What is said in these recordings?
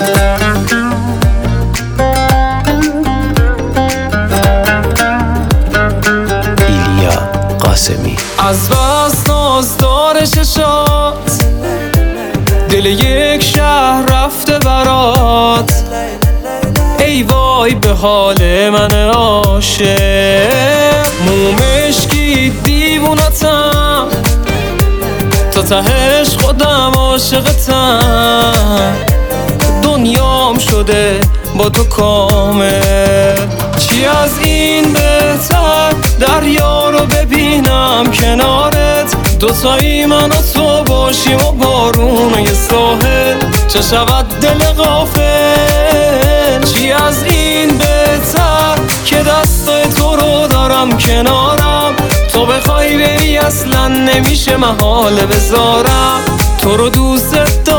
ایلیا قاسمی. از بس نازدار چشات دل یک شهر رفته برات، ای وای به حال من عاشق. مومشکی دیوونتم تا تهش خودم عاشقتم، دنیام شده با تو کامل. چی از این بهتر دریا رو ببینم کنارت، دوتایی من و تو باشیم و بارون و یه ساحل، چه شود دل غافل. چی از این بهتر که دستای تو رو دارم کنارم، تو بخوای بری اصلا نمیشه محاله بذارم، تو رو دوست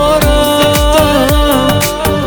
دارم.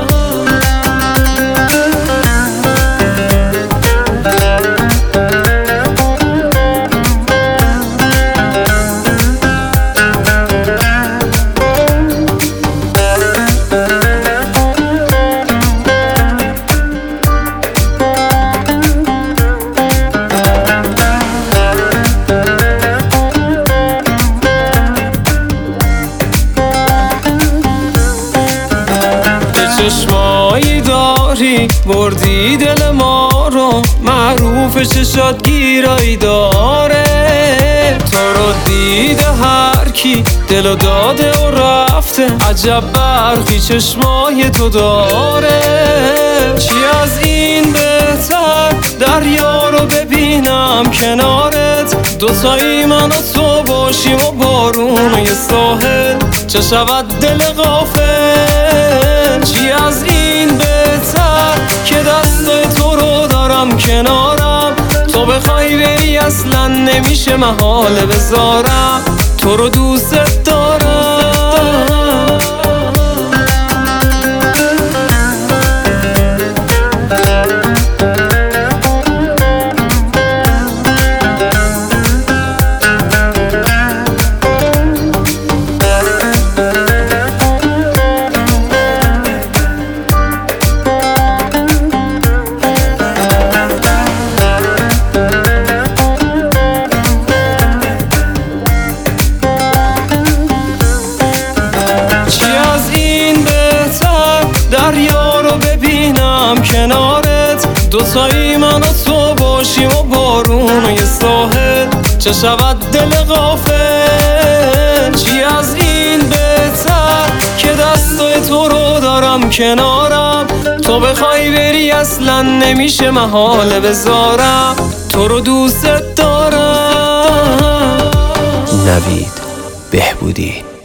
چشمایی داری بردی دل ما رو، معروف چشات گیرایی داره، تو رو دیده هر کی دلو داده و رفته، عجب برخی چشمای تو داره. چی از این بهتر دریا رو ببینم کنارت، دوتایی من و تو باشیم و بارون و یه ساحل، چه شود دل غافل. چی از این بهتر که دستای تو رو دارم کنارم، تو بخوای بری اصلا نمیشه محاله بذارم، تو رو دوست دارم. دریا رو ببینم کنارت، دوتایی من و تو باشیم و بارون و یه ساحل، چه شود دل غافل. چی از این بهتر که دستای تو رو دارم کنارم، تو بخوای بری اصلا نمیشه محاله بذارم، تو رو دوست دارم. نوید بهبودی.